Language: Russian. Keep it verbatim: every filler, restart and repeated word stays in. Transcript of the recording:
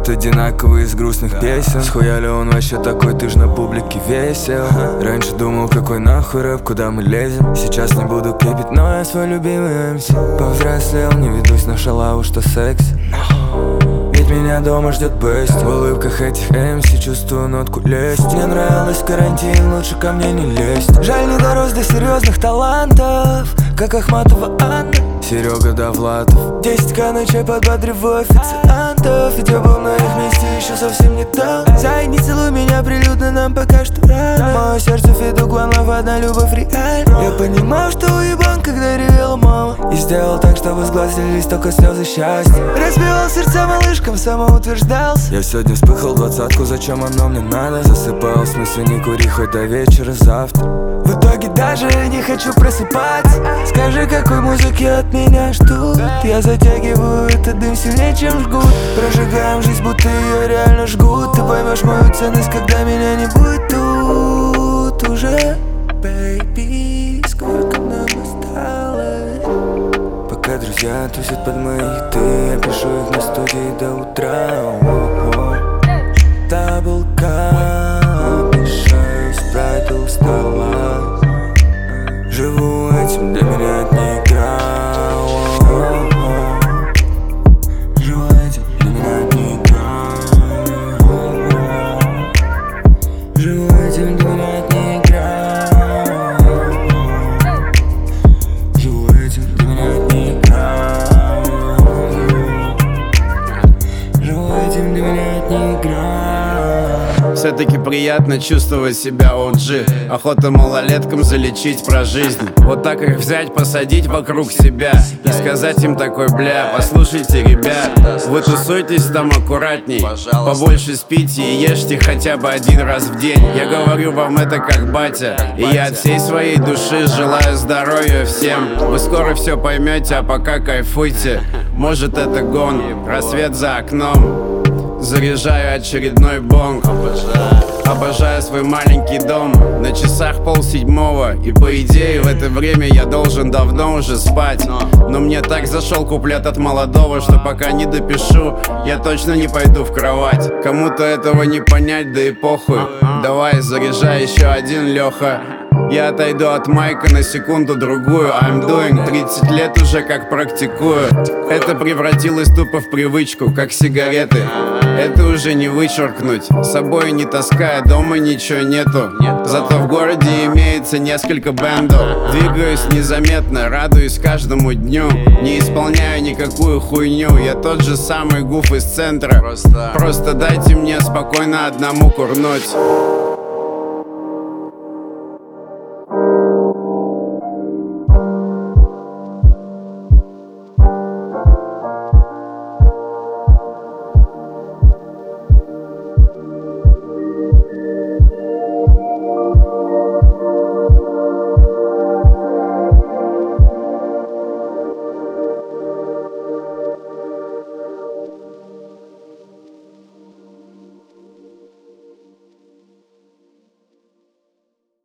Хит одинаковый из грустных песен. Схуяли он вообще такой, ты ж на публике весел. Раньше думал, какой нахуй рэп, куда мы лезем. Сейчас не буду кипить, но я свой любимый эм си. Повзрослел, не ведусь на шалаву, что секс. Ведь меня дома ждет бест. В улыбках этих эм си чувствую нотку лесть. Мне нравилось карантин, лучше ко мне не лезть. Жаль, не дорос до серьезных талантов, как Ахматова Анна, Серега Довлатов. Десять ка на чай подбадриваю официантов. Ведь я был на их месте еще совсем не там. Зай, не целуй меня прилюдно, нам пока что рано. Мое сердце Федук Ванлов, одна любовь реальна. Я понимал, что уебан, когда ревела мама, и сделал так, чтобы с глаз лились только слезы счастья. Разбивал сердца малышкам, самоутверждался. Я сегодня вспыхал двадцатку, зачем оно мне надо? Засыпал, в смысле не кури хоть до вечера завтра. В итоге даже не хочу просыпаться. Скажи, какой музыки от меня ждут? Я затягиваю этот дым сильнее, чем жгут. Прожигаем жизнь, будто ее реально жгут. Ты поймешь мою ценность, когда меня не будет тут уже. Baby, сколько нам осталось? Пока друзья тусят под мои хиты, я пишу их на студии до утра. Даблкап, мешаю спрайт у стола. Живу этим, для меня это не игра. Живу этим, для меня это не игра. Живу этим, для меня это не игра. Живу этим, для меня это не игра. Живу этим, для меня это не игра. Все-таки приятно чувствовать себя о джи. Охота малолеткам залечить про жизнь. Вот так их взять, посадить вокруг себя и сказать им такой: бля, послушайте, ребят, вы тусуйтесь там аккуратней, побольше спите и ешьте хотя бы один раз в день. Я говорю вам это как батя, и я от всей своей души желаю здоровья всем. Вы скоро все поймете, а пока кайфуйте. Может, это гон, рассвет за окном. Заряжаю очередной бонг. Обожаю свой маленький дом. На часах пол седьмого, и по идее в это время я должен давно уже спать. Но мне так зашел куплет от Молодого, что пока не допишу, я точно не пойду в кровать. Кому-то этого не понять, да и похуй. Давай, заряжай еще один, Леха. Я отойду от майка на секунду-другую. I'm doing, тридцать лет уже как практикую. Это превратилось тупо в привычку, как сигареты. Это уже не вычеркнуть. С собой не таская, дома ничего нету. Зато в городе имеется несколько бэндов. Двигаюсь незаметно, радуюсь каждому дню. Не исполняю никакую хуйню. Я тот же самый гуф из центра. Просто дайте мне спокойно одному курнуть.